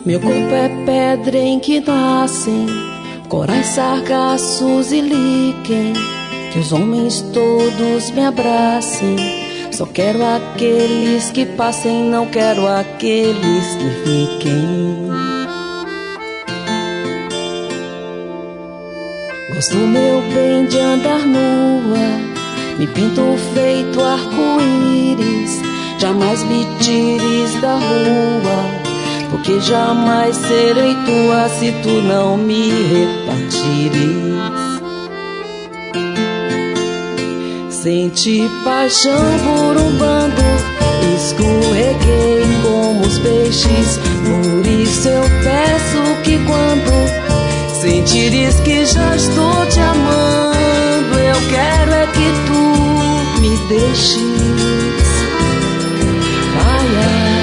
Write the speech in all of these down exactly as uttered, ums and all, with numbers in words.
Meu corpo é pedra em que nascem corais, sargassos e líquen. Que os homens todos me abracem. Só quero aqueles que passem, não quero aqueles que fiquem. Gosto, meu bem, de andar nua, me pinto feito arco-íris. Jamais me tires da rua, porque jamais serei tua se tu não me repartires. Senti paixão por um bando, escorreguei como os peixes. Por isso eu peço que quando sentires que já estou te amando, eu quero é que tu me deixes. Ai, ai.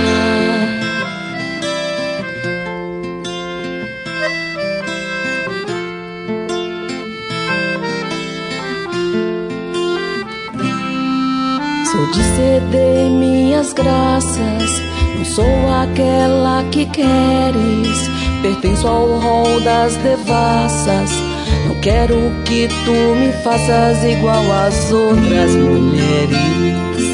Sou de ceder minhas graças, não sou aquela que queres. Pertenço ao rol das devassas, não quero que tu me faças igual às outras mulheres.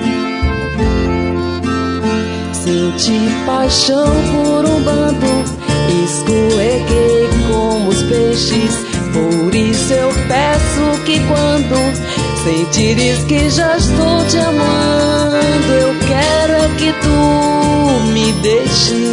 Senti paixão por um bando, escorreguei como os peixes. Por isso eu peço que quando sentires que já estou te amando, eu quero é que tu me deixes.